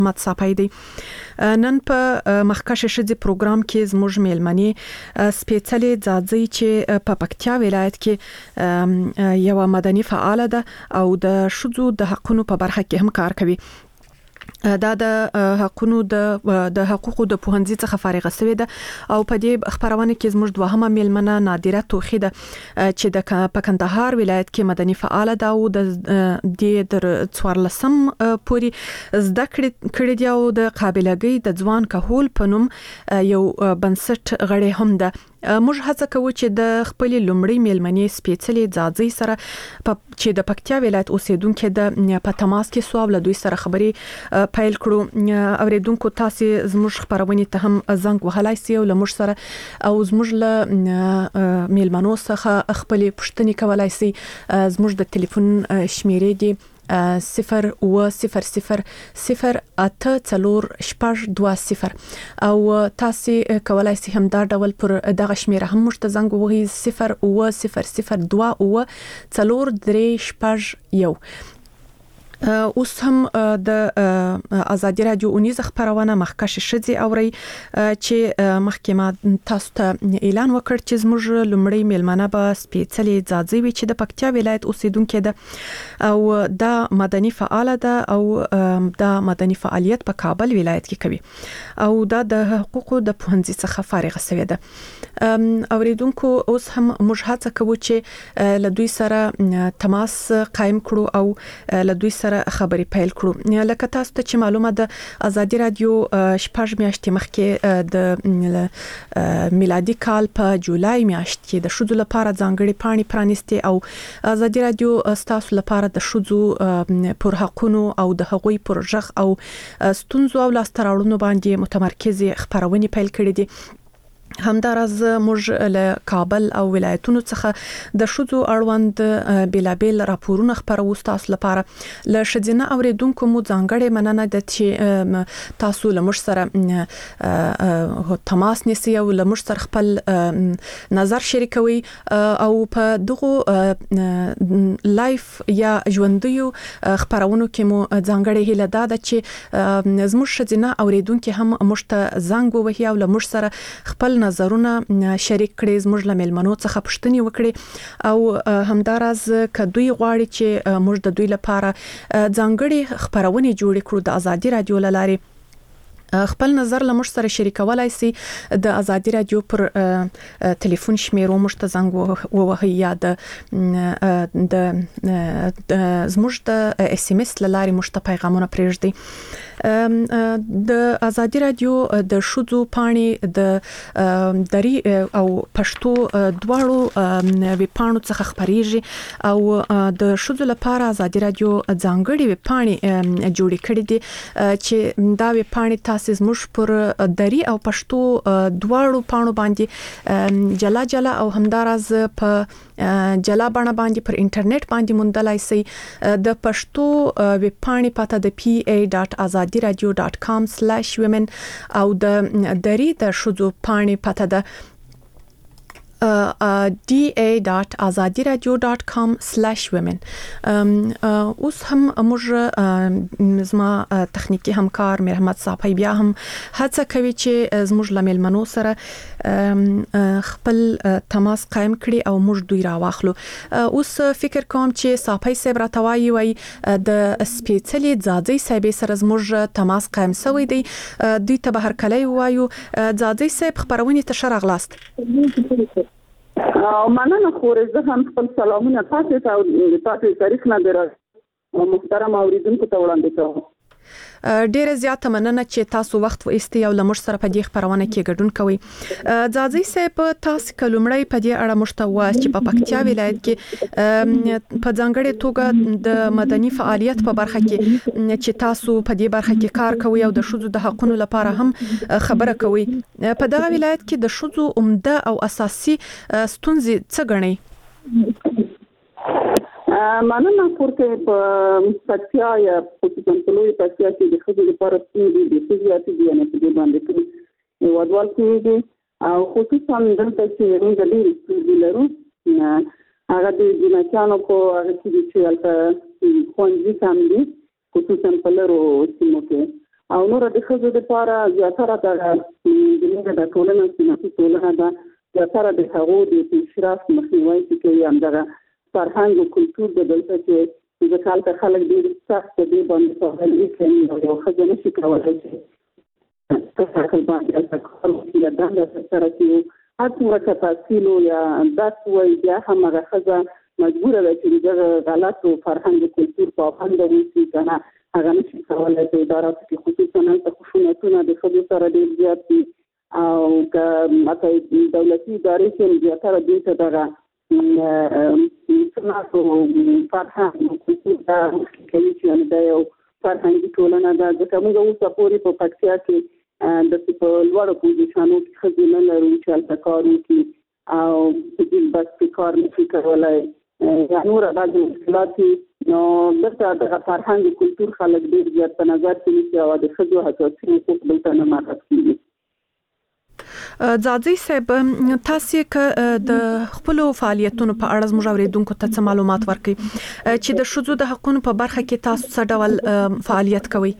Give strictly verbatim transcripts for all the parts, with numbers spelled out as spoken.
مت صاحب دی نن په مخکشه شدي پروګرام کې زموږ میلمنې سپیڅلې ځاځي چې په پکتیا ولایت کې یو مدني فعال ده او د شذو د حقونو په برخه کې هم کار کوي. دا د حقونو د د حقوقو د پوهنځي څخه فارغه شوې ده او په دې خبرونه کې زموږ دوهمه میلمنه نادره توخی ده چې د په کندهار ولایت کې مدني فعال ده او د د در څوارلسم پوري زده کړې دی او د قابلیت د ځوان کهول په نوم یو بنسټ غړي هم ده. موږ هڅه کوو چې د خپل لومړی میلمنې سپیڅلې ځاځي سره چې د پکتیا ولایت اوسیدونکو د په تماس کې سوال له دوی سره خبري پیل کړو. اوریدونکو تاسو زموږ خبرونه ته هم زنګ وهلای سي او لمر سره او زموږ له میلمنو څخه خپل پوښتنې کولای سي. زموږ د ټلیفون شمیرې دی صفر و صفر صفر صفر اته څلور شپږ دوه صفر او تاسو کولای شئ هم دا ډول پر دغه شمیره هم مشته زنګ وهي صفر و صفر صفر دوه او څلور درې شپږ یو. اوس هم د ازادي رادیو اونیز خبرونه مخکشه شدي اوري چې محکمه تاسو ته اعلان وکړ چې زموږ لومړی میلمنه به سپیڅلې ځاځي وي چې د پکتیا ولایت اوسیدونکو ده او دا مدني فعال ده او دا مدني فعالیت په کابل ولایت کې کوي او دا د حقوقو د پوهنځي څخه فارغه شوې ده. اوریدونکو اوس هم موږ هڅه کوو چې له دوی سره تماس قائم کړو او له دوی سره خبري پیل کړو. لکه تاسو ته چې معلومه ده ازادي رادیو شپږ میاشتې مخکې د میلادي کال په جولای میاشت کې د شذو لپاره ځانګړي پاڼې پرانیستي او ازادي رادیو تاسو لپاره د شذو پر حقونو او د هغوی پر ژغ او ستونزو او لاستراوړنو باندې متمرکز خبرونه پیل کړې دي. همدارز موږ له کابل او ولایتونو څخه د شذو اړوند بلابل راپورونه خبرو تاسو لپاره. له شذینه اوریدونکو مو ځانګړې مننه ده چې تاسو له موږ سره تماس نیسئ او له موږ سره خپل نظر شریکوي او په دغه لایف یا ژوندیو خبرونو کې مو ځانګړې هیله ده چې زموږ شذینه اوریدونکو هم مشته زنګ ووهي او له موږ سره خپل نظرونه شریک کړي، زموږ له میلمنو څخه پوښتنې وکړي او همدارز کدوې غواړي چې موږ د دوی لپاره ځانګړي خبرونه جوړ کړو د ازادي رادیو لارې خپل نظر له موږ سره شریکولای شي. د ازادي رادیو پر ټلیفون شمیرو موږ ته زنګ ووهي یا د د زموږ د اس ام اس لارې موږ ته پیغامونه پرېږدي. د ازادي رادیو د شذو پاڼې د دری او پښتو دواړو وی پاڼو څخه خبريږي او د شذو لپاره ازادي رادیو ځانګړي وی پاڼې جوړې کړې دي چې دا وی پاڼې تاسو زموږ پر دری او پښتو دواړو پاڼو باندې جلا جلا او همدارز په جلا بڼه باندې پر انټرنیټ باندې موندلای شئ. د پښتو وی پاڼې پته د پی ای ډاټ ازادي radio dot com slash women او د دری د شذو پاڼې پته ده d a dot azadi radio dot com slash women. اوس هم موږ زما تخنیکی همکار مرحمت صاحب بیا هم هڅه کوي چې زموږ له میلمنو سره خپل تماس قائم کړي او موږ دوی راواخلو. اوس فکر کوم چې صاحب صاحب راتوي وي د سپیڅلې ځاځي صاحب سره زموږ تماس قائم شوی دی. دوی ته به هر کله وایو ځاځي صاحب خبرونه ته شرغلاست. او مننه خورې زه هم خپل سلامونه تاسو ته او تاسو تاریخ نه درو محترم اوریدونکو ته وړاندې کوم. ډیره زیاته مننه چې تاسو وخت وایستئ او لمر سره په دې خبرونه کې ګډون کوئ. ځاځي صاحب تاسو کلمړی په دې اړه مشتوا چې په پکتیا ولایت کې په ځانګړي توګه د مدني فعالیت په برخه کې چې تاسو په دې برخه کې کار کوئ او د شذو د حقوقو لپاره هم خبره کوئ. په دغه ولایت کې د شذو عمده او اساسي ستونزې څه ګڼئ؟ مننه پورته په پکتیا یا خصوصا په لوی پکتیا کې د خځو لپاره ستونزې د فزیاتي دي نه په دې باندې کې یو ډول کې او خصوصا دلته چې موږ د لري ستونزې لرو هغه د جنچانو کو هغه چې چې البته خوندې سم دي خصوصا په لرو سیمو کې او نور د ښځو لپاره زیاتره د زموږ د ټولنې سیاسي ټولنه ده زیاتره د هغو د پیشرفت مخنیوي کوي همدغه فرهنګ او کلتور د دلته چې د کال ته خلک ډېر سخت دي باندې فعالي کوي او یو ښځه نشي کولی چې تاسو باندې تاسو یا دنده سره کوي هڅه وکړه تحصیل یا درس وایي بیا هم هغه ښځه مجبوره ده چې دغه غلط او فرهنګ او کلتور پابنده وي کنه هغه نشي کولی په اداراتو کې خصوصا هلته خشونتونه د ښځو سره ډېر زیات دي او که دولتي ادارې کې زیاتره دوی ته دغه صنعت او فرهنګ او کلتور دا کوي چې دا یو فرهنګي ټولنه ده ځکه موږ اوس پورې په پکتیا کې د په لوړو پوزیشنونو کې ښځې نه لرو چې هلته کار وکړي او په دې بس کې کار نشي کولی یا نور بعضې مشکلات دي نو دلته دغه فرهنګ او کلتور خلک ډېر زیات په نظر کې نیسي او د ښځو حساسي حقوق دلته نه مراعات کېږي. ځاځي صاحب تاسو که د خپل فعالیتونو په اړه زموږ اوریدونکو ته څه معلومات ورکړئ چې د ښځو د حقوقو په برخه کې تاسو څه ډول فعالیت کوئ؟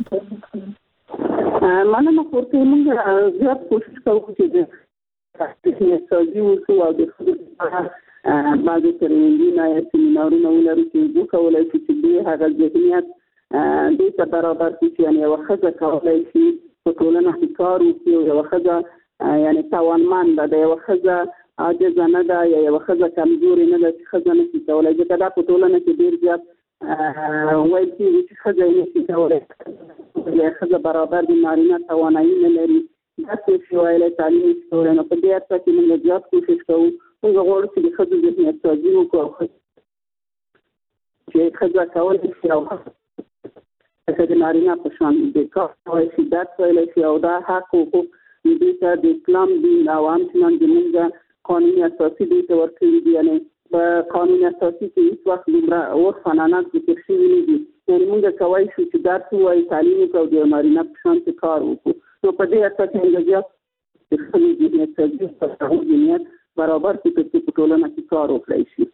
مننه ورته موږ زیات کوشش کوو چې د سیاسي اصول او د ښځو لپاره بعضې ترمینونه یا سیمینارونه ولرو چې دوی کولی شي چې دوی هغه ذهنیت دوی ته برابر کړي چې یعنې یوه ښځه کولی شي په ټولنه کې کار وکړي او یوه ښځه یعنی توانمنده ده یوه ښځه عاجزه نه ده یا یوه ښځه کمزورې نه ده چې ښځه نشي کولی ځکه دا په ټولنه کې ډېر زیات ویل کېږي چې ښځه یې نشي کولی یا ښځه برابر د نارینه توانایي نه لري داسې شي ویلی تعلیم نشي کولی نو په دې هڅه کې موږ زیات کوشش کوو موږ غواړو چې د ښځو ذهنیت سازي وکړو چې ښځه کولی شي او ښځه د نارینه په شان د کار کولی شي درس ویلی شي او دا حق حقوق دوی ته د اسلام دین او همچنان د موږ قانون اساسي دوی ته ورکړي دي یعنې په قانون اساسي کې هېڅ وخت دومره عرف عنعنات ذکر شوي نه دي یعنې موږ کولی شو چې درس ووایو تعلیم وکړو او د یو نارینه په شان کې کار وکړو نو په دې هڅه کې موږ زیات د ښځو ذهنیت سازي په هغو ذهنیت برابر کړي تر څو په ټولنه کې کار وکړی شي.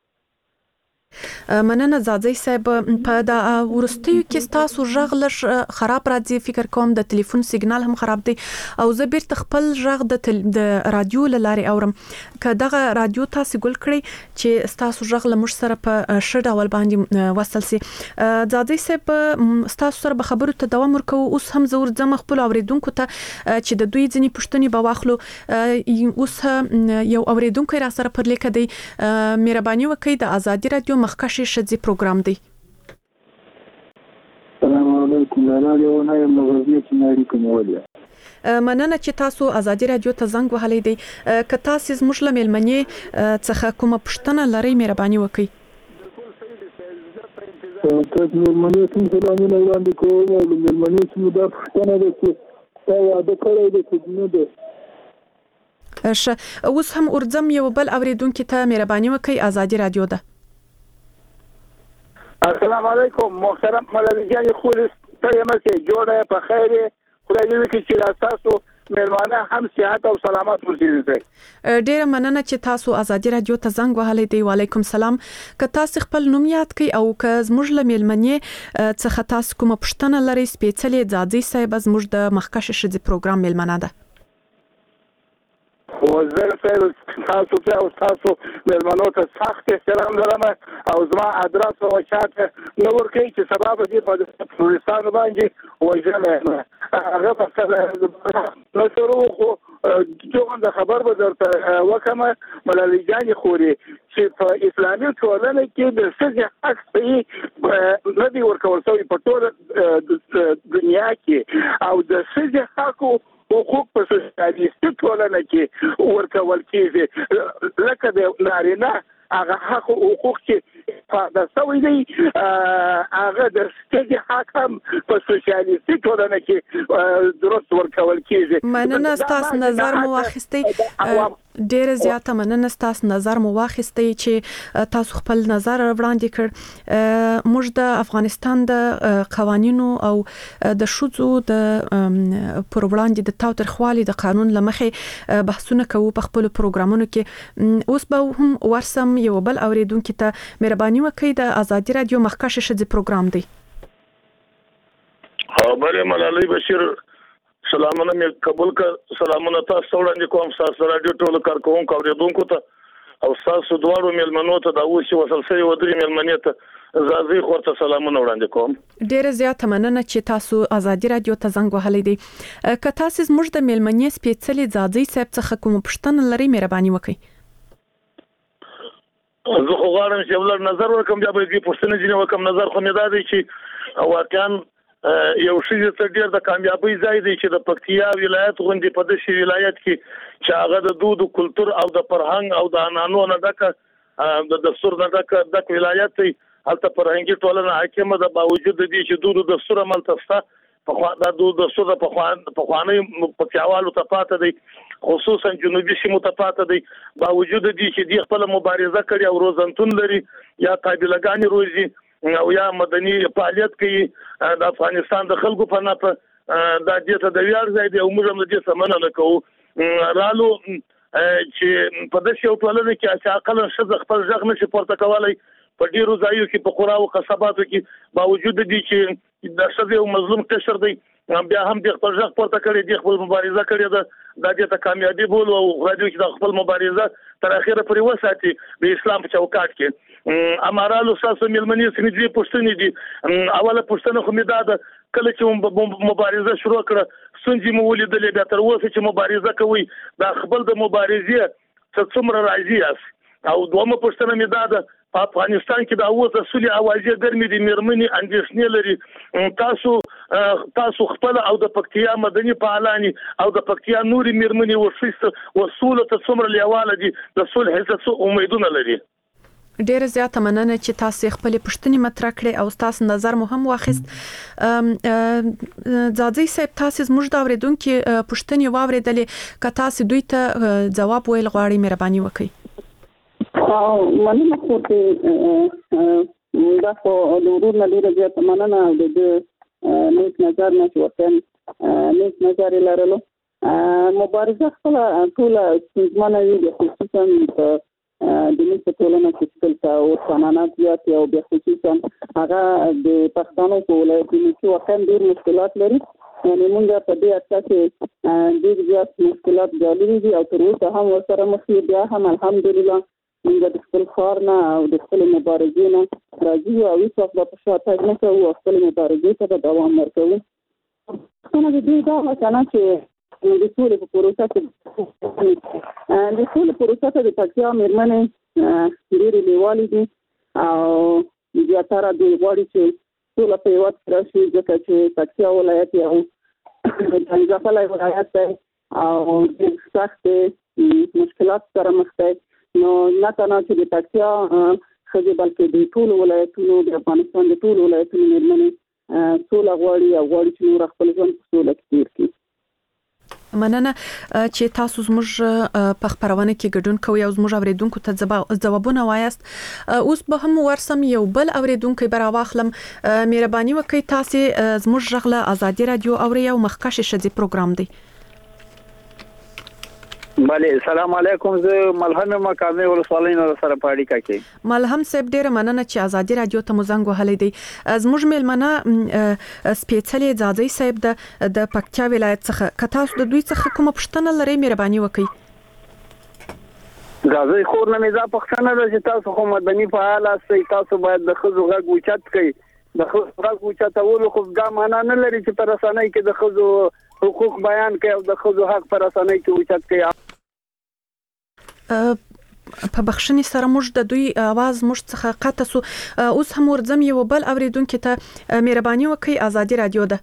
مننه ځاځي صاحب په د ورستیو کې ستاسو غږ لږ خراب راځي فکر کوم د ټلیفون سیګنال هم خراب دی او زه بیرته خپل غږ د تل... د رادیو لارې اورم که دغه رادیو تاسو ګل کړی چې ستاسو غږ له موږ سره په ښه ډول باندې وصل سي. ځاځي صاحب ستاسو سره به خبرو ته دوام ورکوو اوس هم زه ورځم خپل اوریدونکو ته چې د دوی ځینې پوښتنې به واخلو. اوس یو اوریدونکی را سره پر لیکه دی مهرباني وکړئ د ازادي رادیو مخکشي شذي پروګرام دی. السلام علیکم رادیو نه یم غوښنه چې ناری کومولیا مننه چې تاسو ازادي رادیو ته زنګ وهلی دی که تاسو زموږ له مېلمنې څخه کومه پوښتنه لرئ مهرباني وکړئ. تاسو مېلمنې ته سلامونه وړاندې کوم او مېلمنې ته دا پوښتنه ده چې تا واده کړی دی چې نه ده. ښه اوس هم ورځم یو بل اوریدونکي ته مهرباني وکړئ ازادي رادیو ده. السلام علیکم محترم مولوی جان خود ترمسه جوړه په خیر خدای دې وکړي چې تاسو مېلمانه هم صحت او سلامت ورسېږي. ډیره مننه چې تاسو ازادي رادیو ته زنګ وهلی دی. وعلیکم سلام. که تاسو خپل نوم یاد کړئ او که زموږ له مېلمنې څخه تاسو کومه پوښتنه لرئ سپېڅلې ځاځي صاحب زموږ د مخکشه شذي پروګرام مېلمنه ده. وزیر صاحب تاسو ته او تاسو مېلمنو ته سخت احترام لرم او زما ادرس او چاته نو ورکړئ چې سبا به دې په پاکستان باندې وژنه هغه په نو شروع خو څنګه خبر به درته وکمه مولوي جان خوري چې په اسلامي ټولنه کې د ښځې حق صحیح نه دی ورکول شوی په ټوله دنیا کې او د ښځې حق حقوق په سوسیالیستي ټولنه کې ورکول کېږي لکه د نارینه هغه حق او حقوق چې د سوي دی هغه د ښځې حق هم په سوسیالیستي ټولنه کې درست ورکول کېږي. مننه ستاسو نظر مو واخیستی ډیره زیاته مننه ستاسو نظر مو واخیستی چې تاسو خپل نظر وړاندې کړ. موږ د افغانستان د قوانینو او د شذو د پر وړاندې د تاوتریخوالي د قانون لمخې بحثونه کوو په خپل پروګرامونو کې. اوس به هم ورسم یو بل اوریدونکو ته مهرباني وکړئ د ازادي رادیو مخکشه شذي پروګرام دی. بله ملالۍ بشیر سلامونه مې قبول کړ. سلامونه تاسو وړاندې کوم تاسو رادیو ټول کارکونکو اوریدونکو ته او تاسو دواړو مېلمنو ته د اوس وصل شوی ودرې مېلمنې ته زازي خورته سلامونه وړاندې کوم. ډیره زیاته مننه چې تاسو ازادي رادیو ته زنګ وهلی دی. که تاسو زموږ د مېلمنې سپېڅلې زازي صاحب څخه کوم پوښتنه لرئ مهرباني وکړئ. زه خو غواړم چې ولر نظر ورکم بیا به دې پوښتنه ځینې وکم. نظر خو مې دا دی چې واقعا یو شی ته ډیر د کامیابی ځای دی چې د پکتیا ولایت غونډې په دې ولایت کې چې هغه د دود او کلچر او د فرهنګ او د انانو نه ډکه د دستور نه ډکه د ولایت دی. هلته فرهنګي ټولنه حاکمه د باوجود د دې چې دود او دستور عمل تفصیل په خوا د دود دستور په خوا په خواني پکتیاوالو ته پاتې دی خصوصا جنوبي سیمو ته پاتې دی باوجود د دې چې د خپل مبارزه کړي او روزنتون لري یا قابلګانی روزي او یا مدني فعالیت کوي د افغانستان د خلکو په نافه د دې ته د ویاړ ځای دی او موږ هم د دې سمنه نه کوو. رالو چې په دې یو ټولنه کې چې عقل شزه خپل ځغ نشي پورته کولای په ډیرو ځایو کې په قرا او قصباتو کې باوجود دي چې د شزه او مظلوم کشر دی بیا هم د خپل ځغ پورته کړي د خپل مبارزه کړي د د دې ته کامیابی بول او غواړي چې د خپل مبارزه تر اخره پورې وساتي د اسلام په چوکاټ کې. امارالو ساسو ملمنې سمې دې پښتنې دي. اوله پښتنه خو مې دا ده کله چې مبارزه شروع کړه سنجي مو ولیدلې بیا تر اوسه چې مبارزه کوي دا خپل د مبارزې څه څومره راځي اس او دومره پښتنه مې دا ده په افغانستان کې د اوسه سولې اوازې ګرمې دي مېرمنې اندېښنې لري. تاسو تاسو خپل او د پکتیا مدني فعالانی او د پکتیا نوري مېرمنې وشيست وصول ته څومره لیواله دي د صلح هیڅ امیدونه لري. ډیره زیاته مننه چې تاسو خپل پوښتنې مطرح کړې او تاسو نظر مو هم واخیست. زازي صاحب تاسو زموږ د اوریدونکو پوښتنې واوریدلې که تاسو دوی ته جواب ویل غواړئ مهرباني وکړئ. او مننه کوم دا خو د ورور نه ډیره زیاته مننه او د نیک نظر نه چې وکړم نیک نظر لرلو مبارزه خپل ټول ځمانه وی خصوصا په د ملت ټولنه کې څلته او قانونات زیات او به خصوصا هغه د پښتنو په ولایتونو کې وخت ډیر مشکلات لري. یعنی موږ په دې اساس کې ډیر زیات مشکلات جالي دي او تر اوسه هم ورسره مخ بیا هم الحمدلله موږ د خپل خار نه او د خپل مبارزې نه راځي او هیڅ وخت په شاته نه کوو او خپل مبارزې ته دوام ورکوو. څنګه د دې دا مثلا چې د ټول په پروسه کې د ټول پروسه ته د پکتیا مېرمنې ډېرې لیوالې دي او زیاتره دوی غواړي چې ټول په یو وخت راشي ځکه چې پکتیا ولایت یو ځانګړی ولایت دی او ډېر سخت مشکلات سره مخ دی. نو نه تنها چې د پکتیا ښځې بلکې د ټول ولایتونو د افغانستان د ټول ولایتونو مېرمنې سوله غواړي او غواړي چې نور خپل ژوند په سوله کې تیر کړي. مننه چې تاسو زموږ په خبرونه کې ګډون کوئ او زموږ اوریدونکو ته ځوابونه وایاست. اوس به هم ورسم یو بل اوریدونکو برا واخلم. مهرباني وکړئ تاسو زموږ غږ له ازادي رادیو اوري او مخکښ شدي پروګرام دی. بله السلام علیکم زه ملهم مقامي ولسوالۍ نه سره پاړی کوي. ملهم صاحب ډیره مننه چې ازادي رادیو ته مزنګ وهلې دی. زموږ مېلمنه سپېڅلې زازي صاحب د د پکتیا ولایت څخه که تاسو د دوی څخه کوم پوښتنه لرئ مهرباني وکړئ. زازي خور نه مې ځا پښتنه ده چې تاسو خو مدني فعال یاست تاسو باید د خزو غږ اوچت کړئ د خزو غږ اوچتولو خو دا معنا نه لري چې پر رسنۍ کې د خزو حقوق بیان کوي او د خزو حق پر رسنۍ کې اوچت کوي. په بخښنې سره موږ د دوی आवाज موږ څخه قطع سو. اوس هم ورځم یو بل اوریدونکو ته مهرباني وکړئ ازادي رادیو ده.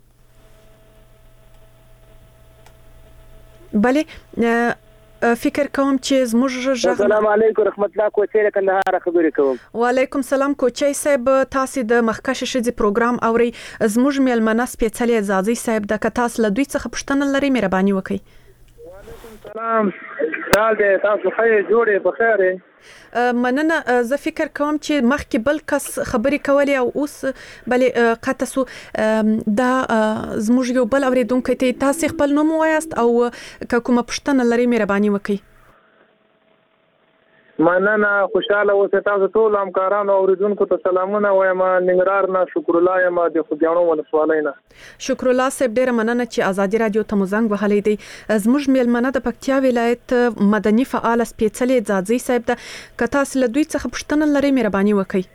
بله فکر کوم چې زموږ ژغ. السلام علیکم رحمت الله کوچې کندهار خبرې کوم. وعلیکم سلام کوچې صاحب تاسو د مخکښ شدي پروګرام اوري. زموږ مېلمنه سپېڅلې زازي صاحب د کتاس له دوی څخه پوښتنه لري مهرباني وکړئ. سلام حال دې تاسو خیر جوړې په خیره. مننه زه فکر کوم چې مخکې بل کس خبرې کولې او اوس بلې قطع سو. دا زموږ یو بل اوریدونکو ته تاسو خپل نوم وایاست او که کومه پوښتنه لرئ مهرباني وکړئ. مننه خوشاله اوسئ. تاسو ټول همکارانو او اوریدونکو ته سلامونه وایم. ننګرهار نه شکر الله یم د خوږیاڼو ولسوالۍ نه. شکر الله صاحب ډیره مننه چې ازادي رادیو ته مو زنګ وهلی دی. زموږ میلمنه د پکتیا ولایت مدني فعال سپېڅلې ځاځي صاحب ده. که تاسو له دوی څخه پوښتنه لرئ مهرباني وکړئ.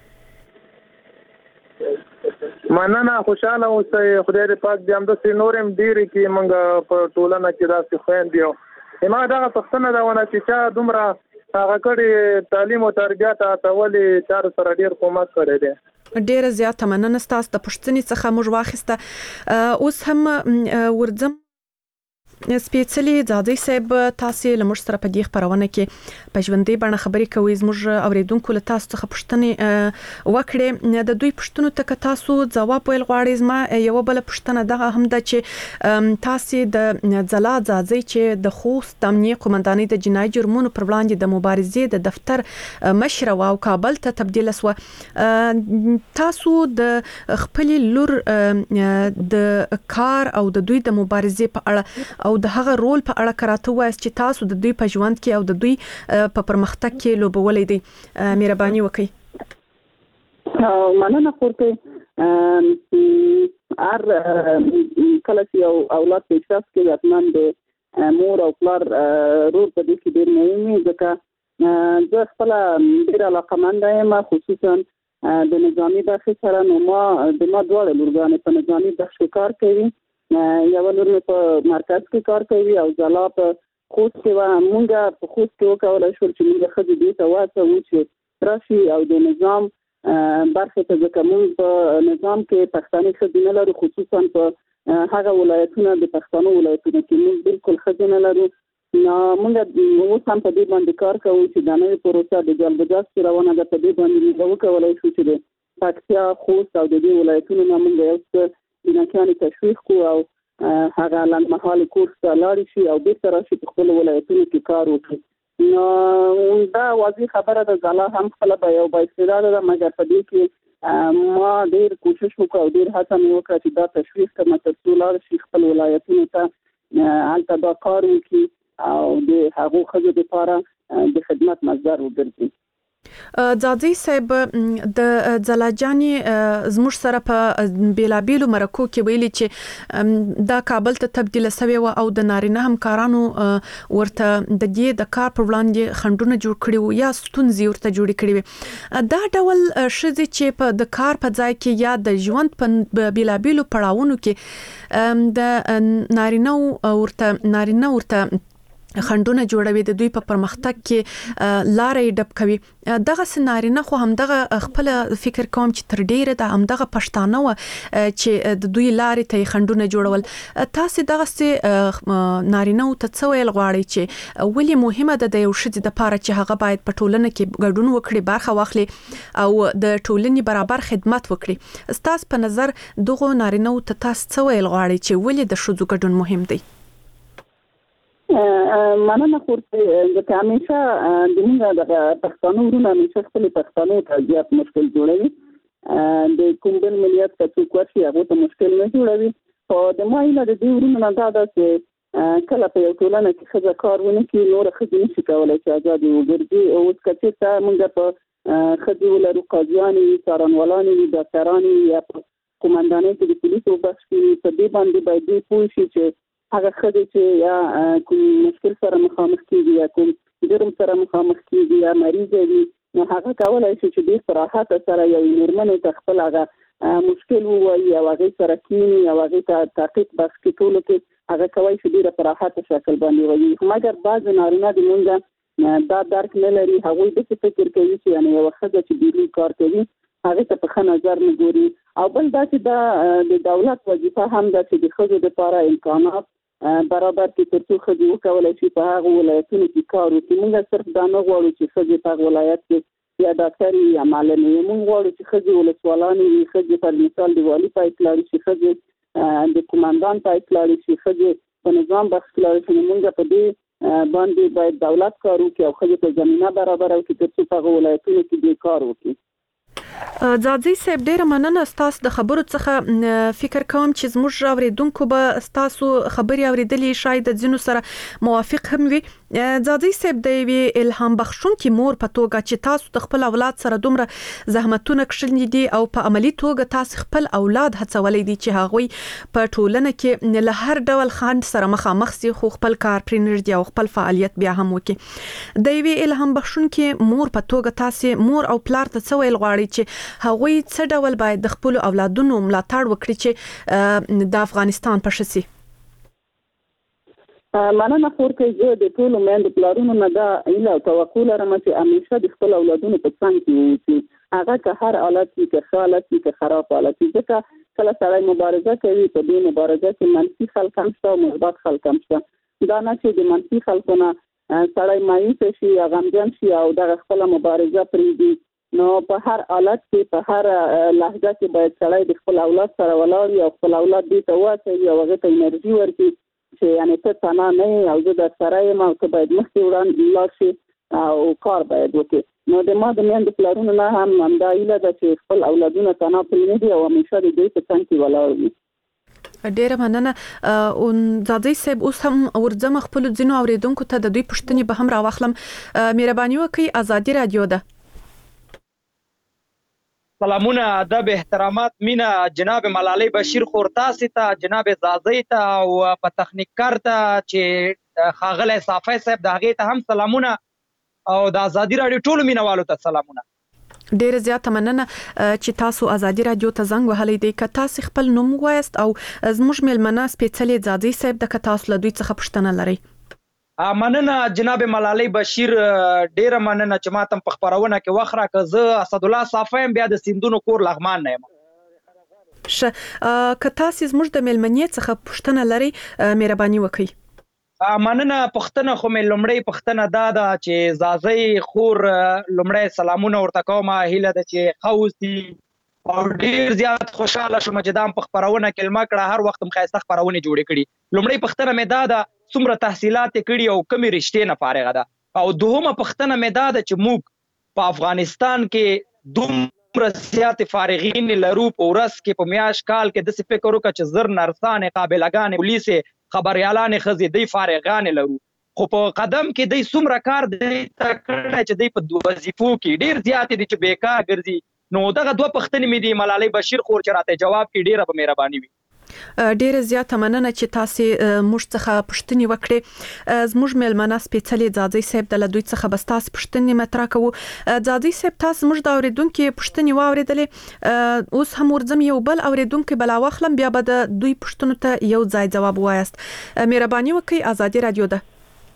مننه خوشاله اوسئ. خدای دې پاک دې همداسې نور هم ډېرې کړي موږ په ټولنه کې داسې خویندې او ما دغه پوښتنه ده ونه چې چا دومره هغه کړي تعلیم او تربیت ته ولې چارو سره ډېر کومک کړی دی. ډیره زیاته مننه ستاسو د پوښتنې څخه موږ واخیسته. اوس هم ورځم سپېڅلې ځاځي صاحب تاسو له موږ سره په دې خبرونه کې په ژوندۍ بڼه خبرې کوي. زموږ اوریدونکو له تاسو څخه پوښتنې وکړې. د دوی پوښتنو ته تاسو ځواب ویل غواړئ. زما یو بل پوښتنه دغه هم ده چې تاسو د ځلا ځاځي چې د خوست د امنیه قومندانۍ د جنایي جرمونو پر وړاندې د مبارزې د دفتر مشره او کابل ته تبدیل شو. تاسو د خپل لور د کار او د دوی د مبارزې په اړه او د هغه رول په اړه کراته وایي چې تاسو د دوی په ژوند کې او د دوی په پرمختګ کې لوبولې دي. مهرباني وکړئ. مننه پورته ار کله چې یو اولاد په اساس کې ځاتمن د مور او پلار رول په دې کې ډېر مهم دی ځکه زه خپل ډېر علاقمند یم خصوصا د نظامی برخې سره. نو ما د ما دواړه لورګانې په نظامی برخه کار کوي. یو لور په مرکز کې کار کوي او ځلا په خوست کې و. مونږه په خوست کې وکولای شو چې موږ خځې دې ته واسو چې راشي او د نظام برخه ته ځکه موږ په نظام کې پښتانه خځې نه لرو. خصوصا په هغه ولایتونو د پښتنو ولایتونو کې موږ بالکل خځې نه لرو. نو موږ اوس هم په دې باندې کار کوو چې د نوې پروسه د جلبجاست روانه ده. په دې باندې موږ وکولای شو چې د پکتیا خوست او د دې ولایتونو نه موږ یو بناکانې تشویق کو او هغه لنډمهاله کورس ته لاړ شي او بیرته راشي په خپل ولایتونو کې کار وکړي. نو دا واضح خبره ده. ځلا هم خپل به یو بااستعداده ده مګر په دې کې ما ډېر کوشش وکړ او ډېر هڅه مې وکړه چې دا تشویق کړم تر څو لاړ شي خپل ولایتونو ته هلته دا کار وکړي او د هغو ښځو لپاره د خدمت مصدر وګرځي. ځاځي صاحب د ځلاجانې زموږ سره په بیلابیلو مرکو کې ویلي چې دا کابل ته تبدیل شوی و او د نارینه همکارانو ورته د دې د کار پر وړاندې خنډونه جوړ کړي وو یا ستونزې ورته جوړې کړي وي. دا ډول ښځې چې په د کار په ځای کې یا د ژوند په بیلابیلو پړاوونو کې د نارینه ورته نارینه ورته خندونه جوړوي د دوی په پرمختګ کې لارې ډب کوي. دغه سنارینه خو هم دغه خپل فکر کوم چې تر ډیره د هم دغه پښتانه و چې د دوی لارې ته خندونه جوړول. تاسو دغه سي نارینه او تڅویل غواړي چې ولې مهمه ده د یو شذ د پاره چې هغه باید په ټولنه کې ګډون وکړي برخه واخلي او د ټولنې برابر خدمت وکړي. ستاسو په نظر دغه نارینه او تاسو څویل غواړي چې ولې د شذ ګډون مهم دی؟ مننه خورته ځکه همیشه د موږ د پښتنو ورونه همیشه خپل پښتنو ته زیات مشکل جوړوي. د کوم بل ملیت ته څوک ورشي هغه ته مشکل نه جوړوي. خو د مایله د دې ورونه نه دا ده چې کله په یو ټولنه کې ښځه کار ونه کړي نور ښځې نشي کولی چې ازادي وګرځي. اوس که چېرته موږ په ښځې ولرو قاضیانې وي څارنوالانې وي ډاکټرانې وي یا په قومندانۍ کې د پولیسو بخش کې په دې باندې باید دوی پوه شي چې هغه ښځې چې یا کوم مشکل سره مخامخ کېږي یا کوم جرم سره مخامخ کېږي یا مریضه وي نو هغه کولی شي چې ډېر په راحته سره یو مېرمنې ته خپل هغه مشکل ووایي او هغې سره کښېني او هغې ته تعقیب بخش کې ټولو کې هغه کولی شي ډېره په راحته شکل باندې وایي. مګر بعضې نارینه د مونږ دا درک نه لري. هغوی داسې فکر کوي چې یعنې یوه ښځه چې بیرون کار کوي هغې ته په ښه نظر نه ګوري. او بل دا چې دا د دولت وظیفه هم ده چې د ښځو دپاره امکانات برابر کې تر څو ښځې وکولی شي په هغو ولایتونو کې کار وکړي. موږ صرف دا نه غواړو چې ښځې په هغه ولایت کې یا ډاکټر وي یا معلم وي. موږ غواړو چې ښځې ولسوالانې وي، ښځې پر مثال د والي په حیث لاړې شي، ښځې د قومندان په حیث لاړې شي، ښځې په نظام بخش لاړې شي. موږ په دې باندې باید دولت کار وکړي او ښځې ته زمینه برابره کړي تر څو په هغه ولایتونو کې دې کار وکړي. ځاځي صاحب ډیره مننه ستاسو د خبرو څخه. فکر کوم چې زموږ اوریدونکو به ستاسو خبري اوریدلې شاید د ځینو سره موافق هم وي. ځاځي صاحب د یوې الهام بخښونکې مور په توګه چې تاسو د خپل اولاد سره دومره زحمتونه کړي دي او په عملی توګه تاسو خپل اولاد هڅولې دي چې هغوی په ټولنه کې له هر ډول خنډ سره مخامخ سي خو خپل کار پرې نږدې او خپل فعالیت بیا هم وکړي. د یوې الهام بخښونکې مور په توګه تاسو مور او پلار ته څه ویل غواړي چې هغوی څه ډول باید د خپل اولادونو ملاتړ وکړي چې د افغانستان په شسي؟ مننه خورکې زه د ټول مېندو پلارونو نه دا ایله او توقع لرم چې همیشه د خپل اولادونو په څنګ کې اوسي، هغه که هر حالت کې که ښه حالت کې که خراب حالت کې، ځکه کله سړی مبارزه کوي په دې مبارزه کې منفي خلک هم شته او مثبت خلک هم شته. دا نه چې د منفي خلکو نه سړی مایوسه شي یا غمجن شي او دغه خپله مبارزه پرېږدي، نو په هر حالت کې په هر لحظه کې باید سړی د خپل اولاد سره ولاړ وي او خپل اولاد دې ته وهڅوي او هغه ته انرژي ورکړي چې یعنی ته تنها نه یې او زه در سره یم او ته باید مخکې وړاندې لاړ شي او کار باید وکړي. نو د ما د میندو پلارونو نه هم همدا هیله ده چې خپل اولادونه تنها پرېنږدي او همیشه د دوی په څنګ کې ولاړ وي. ډیره مننه. او ځاځي صاحب اوس هم ورځم خپل ځینو اوریدونکو ته د دوی پوښتنې به هم راوخلم. مهرباني وکړئ، ازادي رادیو ده. سلامونه، ادب، احترامات، مینا جناب ملالۍ بشیر خور تاسو ته، جناب زاځي ته او په تخنیک کار ته چې خاغله صافی صاحب د هغه ته هم سلامونه او د ازادي رادیو ټول مینوالو ته سلامونه. ډیر زیات مننه چې تاسو ازادي رادیو ته زنګ وهلی دی. که تاسو خپل نوم وایست او زموږ ملمنه سپیڅلې ځاځي صاحب د تاسو له دوی څخه پوښتنه لري. مننه جناب ملالۍ بشیر، ډیره مننه چې ما تم په خبرونه کې وخره که زه اسد الله صافیم بیا د سیندونو کور لغمان نه یم. ش که تاسو زموږ د ملمنې څخه پوښتنه لري مهرباني وکړئ. مننه. پښتنه خو مې لومړی پښتنه دا ده چې زاځي خور لومړی سلامونه ورته کوم، هیله ده چې خوستي او ډیر زیات خوشاله شوم چې دام په خبرونه کې لمه کړه، هر وخت مخایسته خبرونه جوړې کړي. لومړی پښتنه مې دا ده څومره تحصیلات کړي او کمی رشتې نه فارغه ده، او دوهمه پښتنه مې دا ده چې موږ په افغانستان کې دومره زیات فارغین لرو، په ورځ کې په میاشت کال کې داسې فکر وکړه چې زر نرسانې، قابلګانې، پولیسې، خبریالانې ښځې دی فارغانې لرو، خو په قدم کې دی څومره کار دی ته کړی چې دی په وظیفو کې ډیر زیات دي چې بیکار ګرځي. نو دغه دوه پښتنې مې دي ملالۍ بشیر خور چې راته جواب کې ډیره په مهرباني وي. ډیره زیاته مننه چې تاسو موږ څخه پوښتنې وکړې. زموږ ملمنه سپیڅلې ځاځي صاحب د لدوی څخه بس تاسو پوښتنې مطرح کوو. ځاځي صاحب تاسو موږ د اوریدونکو پوښتنې واوریدلې، اوس هم ورځم یو بل اوریدونکو بلا واخلم بیا به د دوی پوښتنو ته یو ځای جواب وایست. مهرباني وکړئ، ازادي رادیو ده.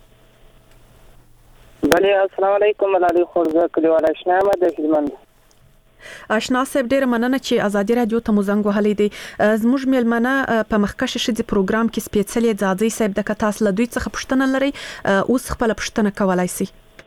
بله، السلام علیکم. ملالۍ خور زه کلیوال اشنا یم د هلمند. آشنا صاحب ډیره مننه چې ازادي رادیو ته مو زنګ وهلی دی. زموږ ملمنه په مخکشه شدي پروګرام کې سپیڅلې ځاځي صاحب د تاسو له دوی څخه پوښتنه لري، اوس خپل پوښتنه کولای شي.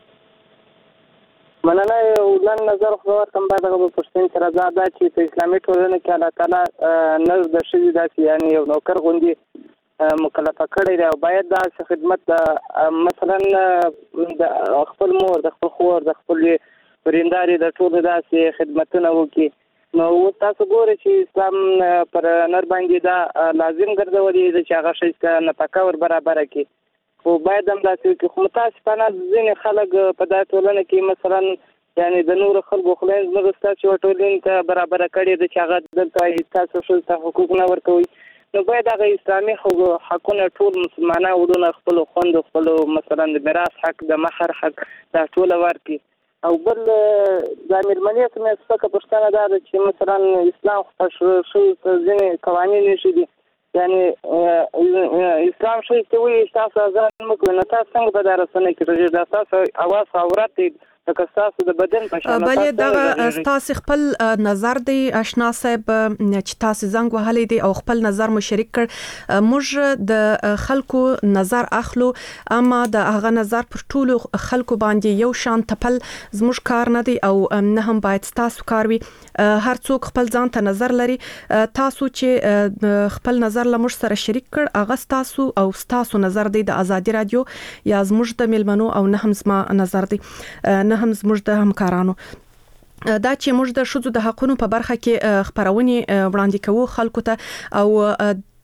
مننه. ولن نظر خو ورته بعد غو پوښتنه تر ازاده چې په اسلامي ټولنه کې الله تعالی نظر د شوی داسې یعنی یو نوکر غوندي مکلفه کړی دی او باید دا خدمت مثلا د خپل مور، د خپل خور، د خپل ورېندارې د ټولو داسې خدمتونه وکړي. نو اوس تاسو ګورئ چې اسلام پر نر باندې دا لازم ګرځولی دی چې هغه ښځې ته نفقه ور برابره کړي، خو باید هم داسې وکړي. خو متاسفانه ځینې خلک په دا ټولنه کې مثلا یعنی د نورو خلکو خلین زموږ ستاسو ټولنې ته برابره کړې ده چې هغه دلته تاسو ښځو ته حقوق نه ورکوي. نو باید هغه اسلامي حقونه ټول مسلمانان وروڼه خپلو خویندو، خپلو مثلا د میراث حق، د مهر حق، دا ټوله ورکړي. او بل د مېرمنې ته مې سپکه پوښتنه دا ده چې مثلا اسلام خو ښځو ته ځینې قوانین ایښي دي، یعنی اسلام ښځې ته وایي تاسو اذان مه کوئ، نو تاسو څنګه په دا رسنۍ کې راځئ؟ دا ستاسو اواز عورت دی، لکه ستاسو د بدن په شان. بلې دغه ستاسو خپل نظر دی آشنا صاحب چې تاسو زنګ وهلی دی او خپل نظر مو شریک کړ. موږ د خلکو نظر اخلو، اما د هغه نظر پر ټولو خلکو باندې یو شان تپل زموږ کار نه دی او نه هم باید تاسو کار وي. هر څوک خپل ځان ته نظر لري. تاسو چې خپل نظر له موږ سره شریک کړ هغه تاسو او تاسو نظر دی د ازادي رادیو یا زموږ د ملمنو او نه هم زما نظر دی، نه هم زموږ د همکارانو. دا چې موږ د ښځو د حقونو په برخه کې خبرونه وړاندې کوو خلکو ته او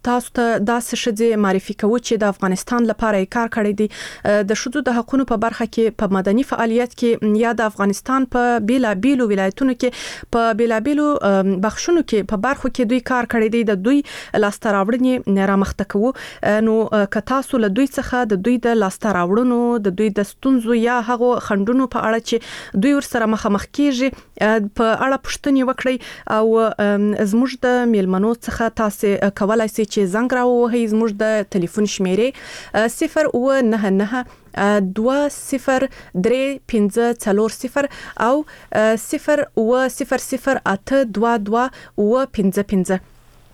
تاسو ته داسې شې معرفي کوو چې د افغانستان لپاره کار کړی دی د شذو د حقوقو په برخه کې په مدني فعالیت کې یا د افغانستان په بیلا بیلو ولایتونو کې په بیلا بیلو بخښونو کې په برخو کې دوی کار کړی دی د دوی لاسته راوړنې رامخته کوو نو که تاسو له دوی څخه د دوی د لاسته راوړنو د دوی د ستونزو یا هغه خندونو په اړه چې دوی ورسره مخامخ کیږي په اړه پوښتنې وکړي او زموږ د میلمنو څخه تاسو کولای شئ چې زنګ راووهئ زموږ د ټلیفون شمیرې صفر او نه نه دوا صفر درې پنځه څلور صفر او صفر او صفر صفر اته دوا دوا او پنځه پنځه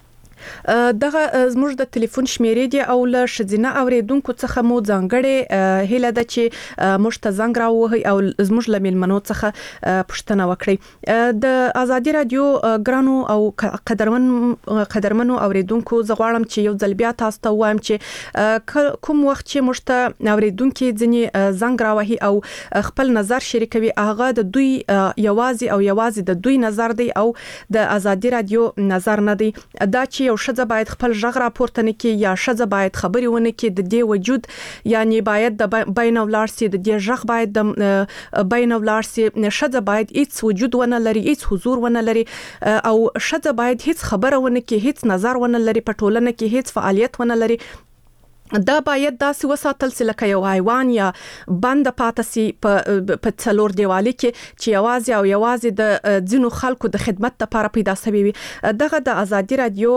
دغه زموږ د ټلیفون شمیرې دی او له شذینه اوریدونکو څخه مو ځانګړې هیله ده چې موږ ته زنګ راووهئ او زموږ له میلمنو څخه پوښتنه وکړئ د ازادي رادیو ګرانو او قدرمن قدرمنو اوریدونکو زه غواړم چې یو ځل بیا تاسو ته وایم چې کوم وخت چې موږ ته اوریدونکو ځنی زنګ راوهي او خپل نظر شریکوي هغه د دوی یوازې او یوازې د دوی نظر دی او د ازادي رادیو نظر نه دی دا چې یو شذ باید خپل ژغ راپورته نه کی یا شذ باید خبري ونه کی د دې وجود یعنی باید د بین ولارسي د دې ژغ باید د بین ولارسي شذ باید هیڅ وجود ونه لري هیڅ حضور ونه لري او شذ باید هیڅ خبره ونه کی هیڅ نظر ونه لري په ټولنه کې هیڅ فعالیت ونه لري دا باید داسې وساتل سي لکه یو حیوان یا بند پاتسي په په څلور دیوالي کې چې یوازې او یوازې د ځینو خلکو د خدمت لپاره پیدا شوی وي دغه د ازادي رادیو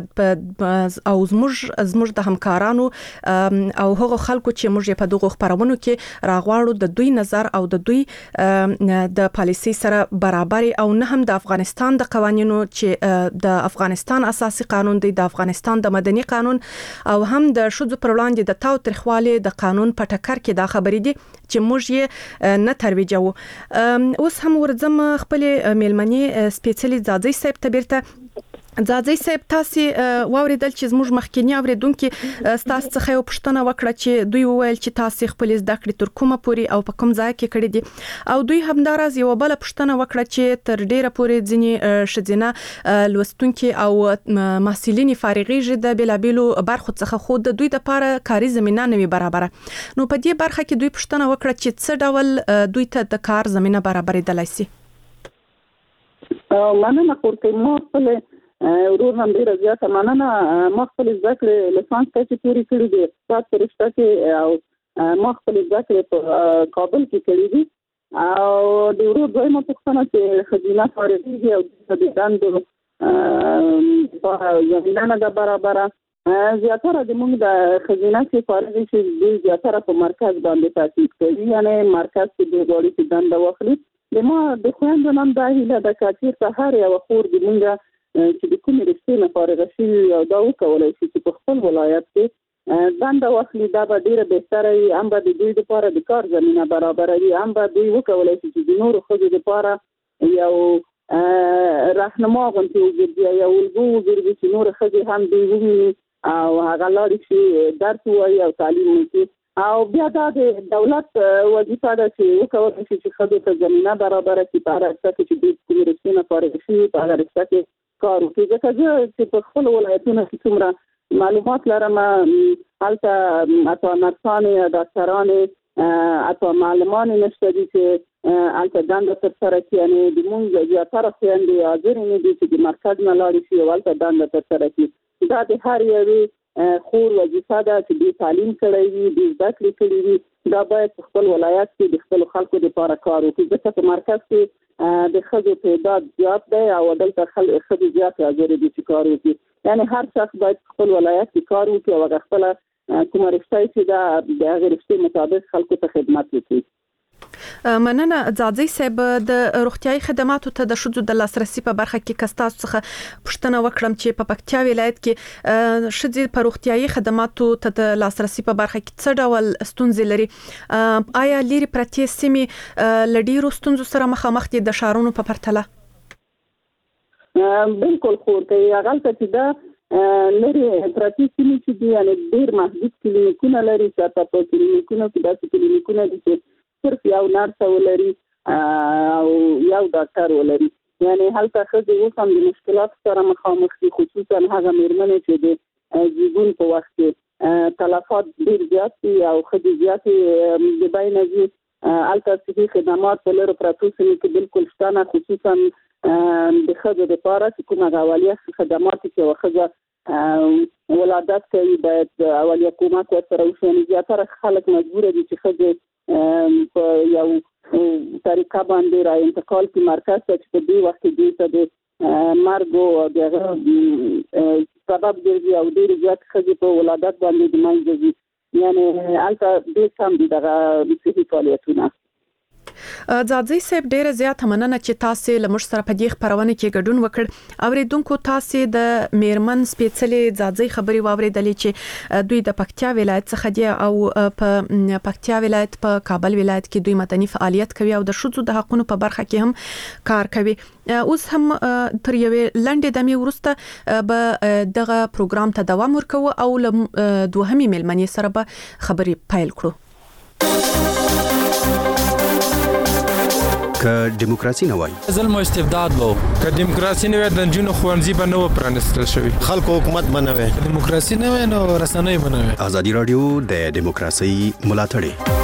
او زموږ زموږ د همکارانو او هغو خلکو چې موږ په دغه خبرونو کې راغواړو د دوی نظر او د دوی د پالیسي سره برابر او نه هم د افغانستان د قوانینو چې د افغانستان اساسي قانون دی د افغانستان د مدني قانون او هم د شذو پر وړاندې د تاو ترخواله د قانون په ټکر کې دا خبرې دي چې موږ یې نه ترویجو اوس هم ورځم خپل میلمنې سپیشلی ځاځي صاحب ته بیرته ځاځي صاحب تاسو واوریدل چې زموږ مخکینی اوریدونکو تاسو څخه یو پوښتنه وکړه چې دوی وویل چې تاسو خپل زده کړې تر کومه پوري او په کوم ځای کې کړې دي او دوی همدارز یو بل پوښتنه وکړه چې تر ډیره پوري ځینی شذینه لوستونکو او محصلین فارغیږي د بلابلو برخو څخه خود د دوی د لپاره کاري زمينه نه وي برابر نو په دې برخه کې دوی پوښتنه وکړه چې څه ډول دوی ته د کار زمينه برابرې دلای شي مننه خورته مو خپل ورور هم ډیره زیاته مننه ما خپل ذکر لسانس ته پوری کړی دی اقتصاد پرشته کې او ما خپل ذکر په کابل کې کړی دی او د ورور دویمه پوښتنه چې خزینه فارغي او د دندو په زمینه نه برابر زیاتره د موږ د خزینه کې فارغي چې زیاتره په مرکز باندې تاکید کوي یعنی مرکز کې د غوړي چې دنده واخلي د ما د خويندو نن د هیله د کاچیر په هر یو خور د موږ چې د کومې رښتې نه فارغ شي او دا وکولای شي چې په خپل ولایت کې دنده واخلي دا به ډیره بهتره وي هم به د دوی لپاره د کار زمینه برابر وي هم به دوی وکولای شي چې د نورو ښځو لپاره یو راهنما غونډه وګرځي یو الګو وګرځي چې نور ښځې هم دوی وویني او هغه لارې چې درس وایي او تعلیم وکړي او بیا دا د دولت وظیفه ده چې وکولای شي چې ښځو ته زمینه برابر کړي په هغه څه کې چې دوی کومې رښتې نه فارغ شي په هغه څه کې کار وکړي ځکه چې په خپل ولایتونو کې څومره معلومات لرم هلته اته نرسانې ډاکټرانې اته معلمانې نشته دي چې هلته دنده ترسره کړي یعنې د موږ زیاتره خویندې حاضرې نه دي چې د مرکز نه لاړې شي او هلته دنده ترسره کړي دا د هر یوې خور وظیفه ده چې دوی تعلیم کړی وي دوی زده کړې کړي وي دا باید په خپل ولایت کې د خپلو خلکو لپاره کار وکړي ځکه په مرکز کې د ښځو تعداد زیات دی او دلته ښځې زیات حاضرې دي چې کار وکړي یعنی هر شخص باید خپل ولایت کې کار وکړي او هغه خپله کومه رشته چې دا د هغې رشتې مطابق خلکو ته خدمت وکړي مننه ځاځي صاحب د روغتيایي خدماتو ته د شذو د لاسرسي په برخه کې کستاسو څخه پوښتنه وکړم چې په پکتیا ولایت کې شذې په روغتيایي خدماتو ته د لاسرسي په برخه کې څه ډول ستونزې لري آیا لري پرتې سیمې لډیرو ستونزو سره مخامخ دي د شارونو په پرتله بالکل خورته هغه چې دا لري پرتې سیمې چې دي یعنی ډیر محدود کلینیکونه لري چې تاسو په کلینیکونو کې داسې کلینیکونه دي چې صرف یو نرس ولري او یو ډاکټر ولري یعنی هلته ښځې اوس هم د مشکلات سره مخامخ دي خصوصا هغه مېرمنې چې د زیږون په وخت کې تلفات ډیر زیات دي او خدي زیات د باینځي الته صحي خدمات په لور پروتو سیمه کې بالکل شته، خصوصا د خدای د پاره چې کومه غواليه خدمات کې واخذ ولادت کوي باید اولیا کومه سره وشي. زیاتره خلک مجبور دي چې خدای په یو طریقه باندې را انتقال کی مرکز ته چې په دې وخت کې د مرګ او دغه سبب ګرځي او ډېر زیات خځې په ولادت باندې د منځي، یعنی البته ډېر کم دي دغه صحي فعالیتونه. ځاځي صاحب ډیره زیات مننه چې تاسو لمر سره په دې خبرونه کې ګډون وکړ. اوریدونکو تاسو د میرمن سپیڅلې ځاځي خبري واوریدلې چې دوی د پکتیا ولایت څخه دي او په پکتیا ولایت په کابل ولایت کې دوی مدني فعالیت کوي او د شذو د حقوقو په برخه کې هم کار کوي. اوس هم تر یوې لنډې دمې وروسته به دغه پروګرام ته دوام ورکوو او دوهمې ملمنې سره به خبري پیل کړو. که دیموکراسي نه وای ظلم او استبداد وو، که دیموکراسي نه وای د جنونو خوانزي به نه و پرانستل شوی، خلکو حکومت بنوي، دیموکراسي نه وای نو رسنۍ بنوي. ازادي رادیو د دیموکراسي ملاتړ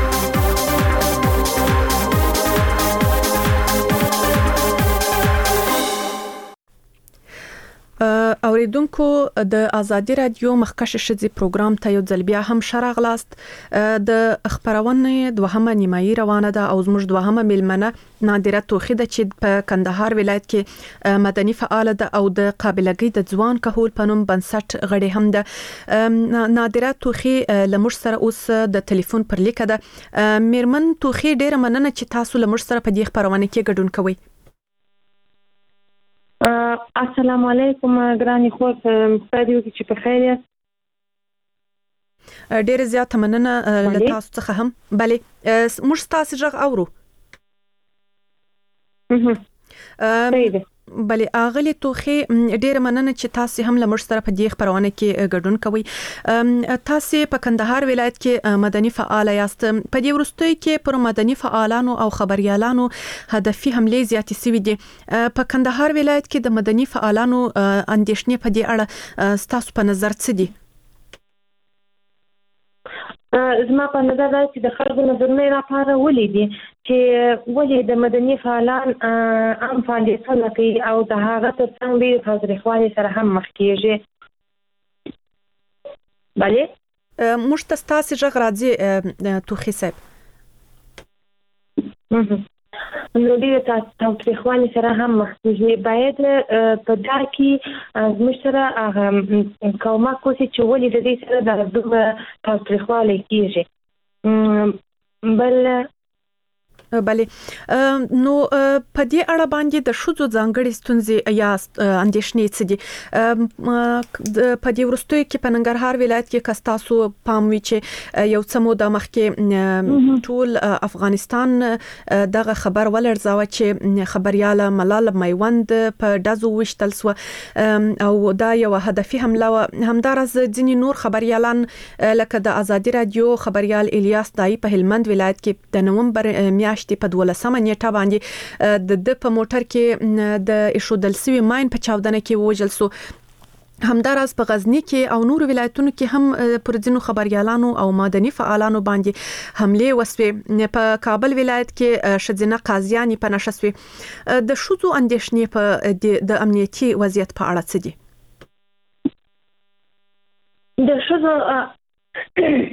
اوریدونکو د ازادي رادیو مخکښ شذي پروګرام ته یو ځل بیا هم شراغلاست. د خبرونه دوهمه نیمایي روانه ده او زموږ دوهمه ملمنه نادره توخی ده چې په کندهار ولایت کې مدني فعال ده او د قابلګۍ د ځوان کهول پنوم بنسټ غړي هم ده. نادره توخی لمر سره اوس د ټلیفون پر لیکه ده. میرمن توخی ډیره مننه چې تاسو لمر سره په دې خبرونه کې ګډون کوئ. السلام علیکم ګرانی خو په دې کې چې په خیر یاست. ډېر زیات مننه له تاسو څخه هم. بله موږ تاسو ژغ اورو. اها بله اغلی توخی ډیر مننه چې تاسو هم لمر سره په دې خبرونه کې ګډون کوئ. تاسو په کندهار ولایت کې مدني فعال یاست. په دې وروستۍ کې پر مدني فعالانو او خبريالانو هدفي حملې زیاتې شوې دي. په کندهار ولایت کې د مدني فعالانو اندېښنې په دې اړه تاسو په نظر څه دي؟ زما په نظر دا چې د خلکو نظرونه راپاره ولې دي چې ولې د مدني فعالان عام فعالیتونه کوي او د هغه ترڅنګ ډېر تاوتریخوالي سره هم مخ کېږي. بله موږ ته ستاسې غږ راځي توخی صاحب. نو ډېر تاوتریخوالي سره هم مخ کېږي. باید په دا کې زموږ سره کومک وشي چې ولې د دې سره د دومره تاوتریخوالي کېږي. بل بله نو په دې اړه باندې د ښځو ځانګړې ستونزې یا اندېښنې څه دي؟ په دې وروستیو کې په ننګرهار ولایت کې که ستاسو پام وي چې یو څه موده مخکې ټول افغانستان دغه خبر ولړزاوه چې خبریاله ملاله میوند په ډزو وشتل سو او دا یو هدفي حمله و. همدارس ځینې نور خبریالان لکه د ازادي رادیو خبریال الیاس دای په هلمند ولایت کې د نومبر میاشتې په دولسمه نیټه باندې د د په موټر کې د ایښودل سوي ماین په چاودنه کې وژل سو. همدارس په غزنی کې او نور ولایتونو کې هم پر ځینو خبريالانو او مدني فعالانو باندې حمله وسوي. په کابل ولایت کې شذینه قاضیانی په نشه سوي. د شذو اندېښنې په د امنیتي وضعیت په اړه څه دي؟ د شذو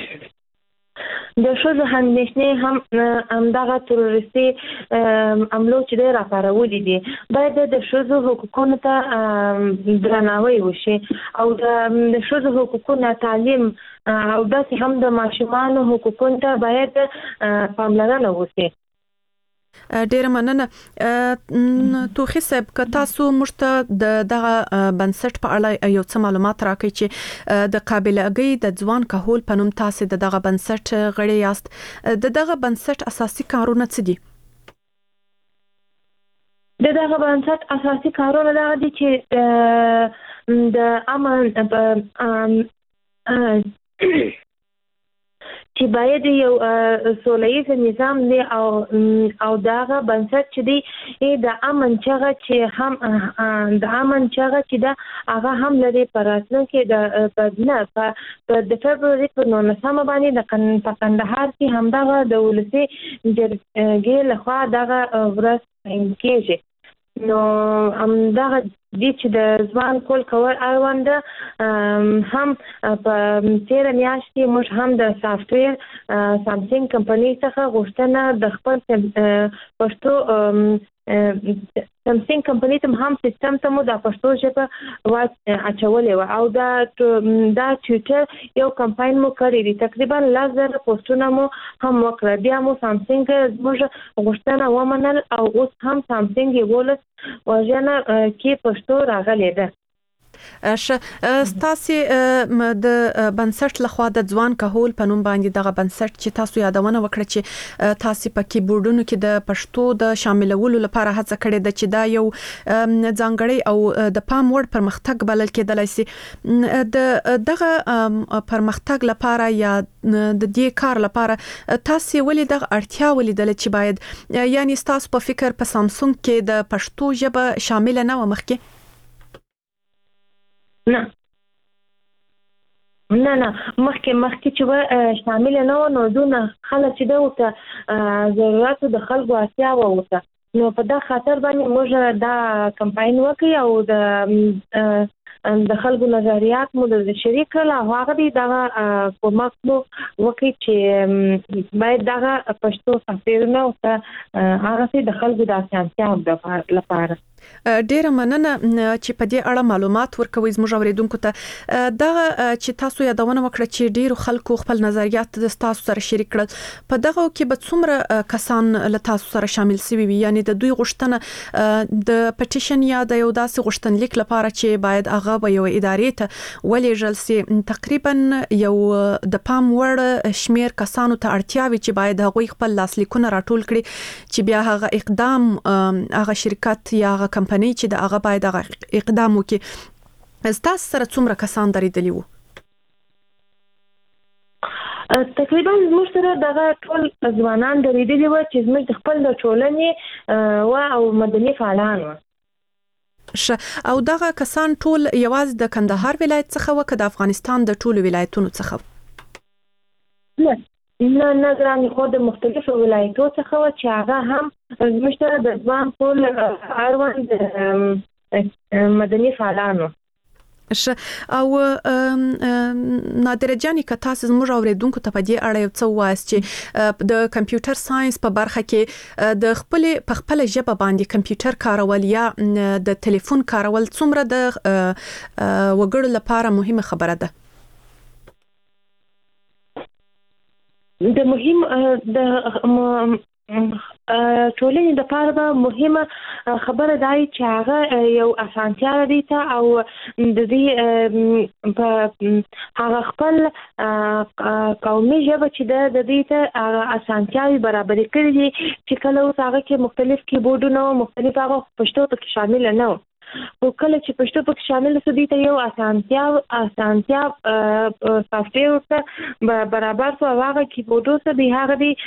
د شذو اندېښنې هم همدغه تروریستي عملو چې دی راپارولي دي. باید د شذو حقوقونو ته درناوی وشي او د شذو حقوقونو تعلیم او داسې هم د ماشومانو حقوقونو ته باید پاملرنه وشي. ډیر مننه توخی صاحب. که تاسو موږ ته د دغه بنسټ په اړه یو څه معلومات راکړئ چې د قابلګۍ د ځوان کهول په نوم تاسو د دغه بنسټ غړي یاست. د دغه بنسټ اساسي کارونه څه دي؟ د دغه بنسټ اساسي کارونه دا دي چې د امن چې باید یو سولهییز نظام دی او او دغه بنسټ چې دی د امن چغه چې هم د امن چغه چې دا هغه هم لري پر راتلونکي د نه د فبروري په نولسمه باندې د کندهار کې همدغه د ولسي جرګې لخوا دغه ورځ تعیین کېږي. نو همدغه دي چې د ځوان کول کول اړوند هم په تېره میاشت کې موږ هم د سافټویر سامسنګ کمپنۍ څخه غوښتنه د خپل پښتو سامسنګ کمپنۍ ته هم سیستم ته مو د پښتو ژبه اچولې وه او دا دا ټویټر یو کمپاین مو کړی دی، تقریبا لس زره پوسټونه مو هم وکړه. بیا مو سامسنګ زموږ غوښتنه ومنل او اوس هم سامسنګ یولس وژنه کې پښتو راغلی ده. ش ستاسې د بنسټ لخوا د ځوان کهول په نوم باندې دغه بنسټ چې تاسو یادونه وکړه چې تاسو په کیبورډونو کې د پښتو د شاملولو لپاره هڅه کړې ده چې دا یو ځانګړی او د پام وړ پرمختګ بلل کېدلای شي. د دغه پرمختګ لپاره یا د دې کار لپاره تاسو ولې دغه اړتیا ولیدل چې باید یعنی تاسو په فکر په سامسونګ کې د پښتو ژبه شامل نه و مخکې؟ نه نه نه مخکې مخکې چې شامل نه و نو دونه خلک چې ده ورته ضرورت د خلکو اړتیا وه ورته، نو په دا خاطر باندې موږ دا کمپاین وکړي او د د خلکو نظریات مو د شریک کړل او هغه دی دغه کومک مو وکړي چې باید دغه پښتو سافټویرونه ورته هغه سي د خلکو د اسانتیا لپاره. ډیره مننه چې په دې اړه معلومات ورکوي زموږ اوریدونکو ته. دغه چې تاسو یادونه وکړه چې ډیرو خلکو خپل نظریات د تاسو سره شریک کړل، په دغه کې به څومره کسان له تاسو سره شامل شوي وي؟ یعنی د دوی غوښتنه د پټیشن یا د یو داسې غوښتنلیک لپاره چې باید هغه به یو ادارې ته ولېږل سي، تقریبا یو د پام وړ شمیر کسانو ته اړتیا وي چې باید هغوی خپل لاسلیکونه راټول کړي چې بیا هغه اقدام هغه شرکت یا هغه کمپنۍ چې د هغه باید هغه اقدام وکړي. تاسو سره څومره کسان درېدلي وو؟ تقریبا زموږ سره دغه ټول ځوانان درېدلي وو چې زموږ د خپل د ټولنې و او مدني فعالان وو. او دغه کسان ټول یوازې د کندهار ولایت څخه و که د افغانستان د ټولو ولایتونو څخه؟ نه نه نه ګرانې خو د مختلفو ولایتو څخه و چې هغه هم زموږ سره د ځوان ټول اړوند مدني فعالان وو. او نادره جانې که تاسو زموږ اوریدونکو ته په دې اړه یو څه ووایاست چې د کمپیوټر ساينس په برخه کې د خپل په خپل ژبه باندې کمپیوټر کارول یا د ټلیفون کارول څومره د وګړو لپاره مهمه خبره ده؟ د مهم د ټولنې د پاره به مهمه خبره دی چې هغه یو اسانتیا لري ته او د دې په هغه خپل قومي ژبه چې د دې ته اسانتیاوي برابرې کړې دي چې کله اوس هغه کې مختلف کیبورډونه او مختلف هغه پښتو پکې شامل نه و، خو کله چې پښتو پکې شامل شو دي ته یو اسانتیا اسانتیا سافټویر ته برابر شو، هغه کیبورډ سره به هغه دی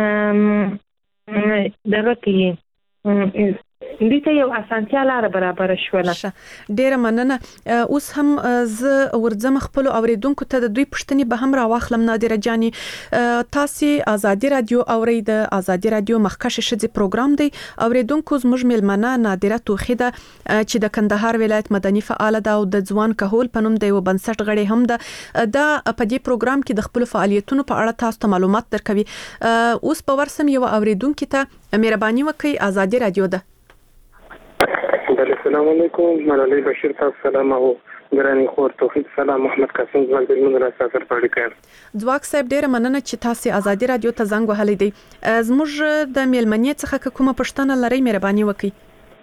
دغه کې دې ته یو اسانتیا لاره برابر شوله. ډیره مننه. اوس هم زه ورځم خپل اوریدونکو ته د دوی پښتنې به هم راواخلم. نادره جانې تاسو آزادي رادیو اوري، د آزادي رادیو مخکښ شذې پروګرام دی. اوریدونکو زموږ ملمنه نادره توخی ده چې د کندهار ولایت مدني فعال ده او د ځوان کهول په نوم د یو بنسټ غړي هم ده. دا په دې پروګرام کې د خپل فعالیتونو په اړه تاسو ته معلومات درکوي. اوس په ورسم یو اوریدونکو ته مهرباني وکړئ. آزادي رادیو ده. السلام علیکم. ملالۍ بشیر تاسو سلام او ګرانی خور توفیق سلام. محمد قاسم ځواک د منځ راځي پر اړیکه. ځواک صاحب ډیره مننه چې تاسو آزادي رادیو ته زنګ وهلی دی. زموږ د میلمنې څخه کومه پښتنه لري مهرباني وکړئ.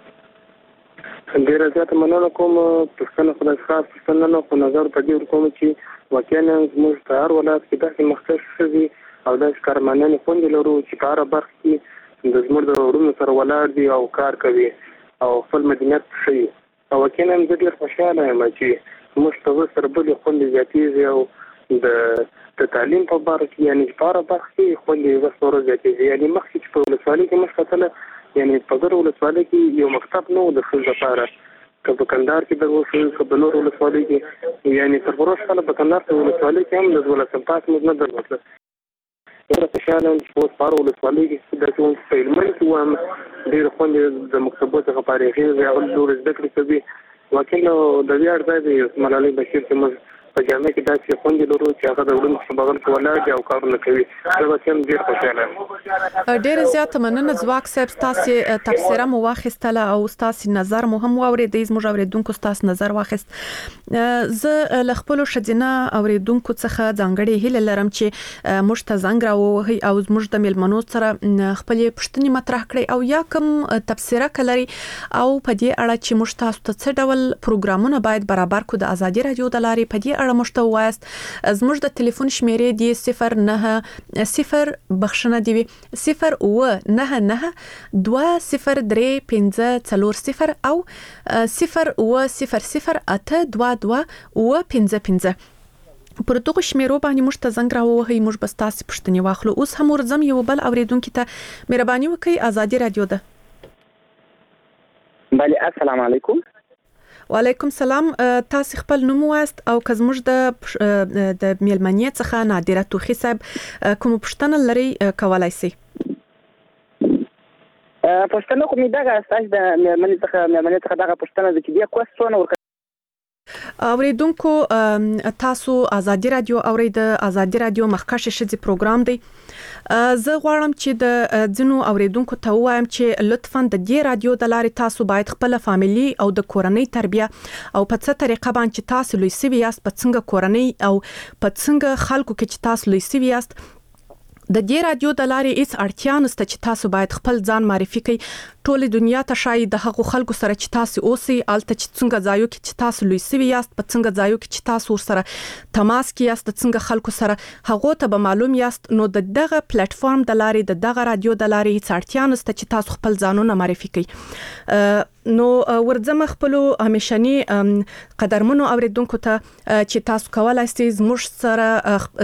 ډیره زیاته مننه کوم. پښتنه خدای خاص پښتنه نه خو نظر په دې کوم چې واقعا زموږ په هر ولایت کې داسې مختلف شوي او داسې کارمندان خوندې لرو چې په هر برخه کې د زموږ د وروڼو سره ولاړ دي او کار کوي او خپل مدنیت ښيي. او واقعا زه ډېر خوشحاله یم چې موږ ته اوس سره بلې خوندې زیاتېږي او د د تعلیم په باره کې یعنی په اړه بحث کې خوندې وسوره زیاتې یعنی مخکې چې په ولسوالۍ کې مخکته یعنی په ګر ولسوالۍ کې یو مکتب نو د خپل لپاره که په کندهار کې د وسو په بلور ولسوالۍ کې یعنی تر ورځ کله په کندهار کې ولسوالۍ کې هم د ولسم پاس موږ نه درلودل یو څه شاله په پاره ولسوالۍ کې د ټول فیلمن کې وام ډېر خوندې د مکتبو څخه پاره یا ول زده کړې کوي وکیل د ویاړ ځای دی ملالۍ بشیر چې موږ په جامعه کې داسې خوندې لرو چې هغه د وړاندې په بغل کې ولاړ دي او کارونه کوي دا به څنګه ډېر خوشاله ډېر زیات مننه ځواک صاحب تاسو تفسیره مو واخیستله او تاسو نظر مو هم واورېدئ زموږ اوریدونکو تاسو نظر واخیست زه له خپل شذینه اوریدونکو څخه ځانګړي هیله لرم چې موږ ته زنګ راوهي او زموږ د میلمنو سره خپل پوښتنې مطرح کړي او یا کوم تفسیره کلري او په دې اړه چې موږ تاسو ته څه ډول پروګرامونه باید برابر کړو د ازادي رادیو د لارې په دې اړه مشته وایست زموږ د ټلیفون شمیرې دی صفر نه صفر بخښنه دی صفر او نه نه دوه صفر درې پنځه څلور صفر او صفر او صفر صفر اته دوه دوه او پنځه پنځه پر دغه شمیرو باندې موږ ته زنګ راوهي موږ بس تاسو پوښتنې واخلو اوس هم ورزم یو بل اوریدونکو ته مهرباني وکړئ ازادي رادیو ده بله السلام علیکم وعلیکم سلام تاسو خپل نوم واست او که زموږ د د میلمنې څخه نادره توخی صاحب کوم پوښتنه لري کولای شئ پوښتنه کومه دغه تاسو د میلمنې څخه میلمنې څخه دغه پوښتنه د کې کوېسچن ورکړه اوریدونکو تاسو ازادي رادیو اورید ازادي رادیو مخکښ شذي پروګرام دی زه غواړم چې د ځینو اوریدونکو ته وایم چې لطفاً د دې رادیو د لارې تاسو باید خپل فاميلي او د کورنۍ تربیه او په څه طریقه باندې تاسو لوي سوي یاست په څنګه کورنۍ او په څنګه خلکو کې چې تاسو لوي سوي یاست د دې رادیو د لارې هیڅ اړتیا نشته چې تاسو باید خپل ځان معرفي کړئ ټول دنیا ته شای د هغو خلکو سره چې تاسو اوسئ الته چې څنګه ځایو کې چې تاسو لوي سوي یاست په څنګه ځایو کې چې تاسو سره تماس کې یاست څنګه خلکو سره هغه ته به معلوم یاست نو د دغه پلیټ فارم د لارې د دغه رادیو د لارې هیڅ اړتیا نشته چې تاسو خپل ځانونه معرفي کړئ نو ورځم خپل همیشنی قدرمنو اوریدونکو ته چې تاسو کولای شئ زموږ سره